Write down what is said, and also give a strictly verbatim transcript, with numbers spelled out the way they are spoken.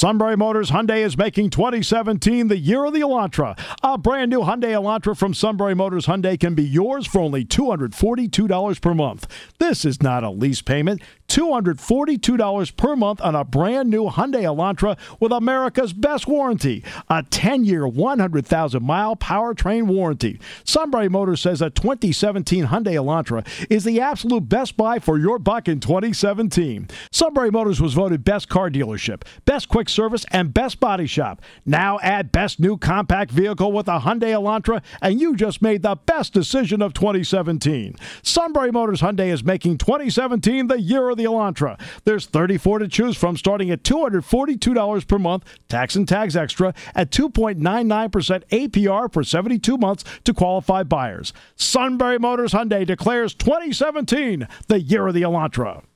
Sunbury Motors Hyundai is making twenty seventeen the year of the Elantra. A brand new Hyundai Elantra from Sunbury Motors Hyundai can be yours for only two hundred forty-two dollars per month. This is not a lease payment. two hundred forty-two dollars per month on a brand new Hyundai Elantra with America's best warranty. A ten-year, one hundred thousand mile powertrain warranty. Sunbury Motors says a twenty seventeen Hyundai Elantra is the absolute best buy for your buck in twenty seventeen. Sunbury Motors was voted best car dealership, best quick service, and best body shop. Now add best new compact vehicle with a Hyundai Elantra, and you just made the best decision of twenty seventeen. Sunbury Motors Hyundai is making twenty seventeen the year of the Elantra. There's thirty-four to choose from, starting at two hundred forty-two dollars per month, tax and tags extra, at two point nine nine percent A P R for seventy-two months to qualified buyers. Sunbury Motors Hyundai declares twenty seventeen the year of the Elantra.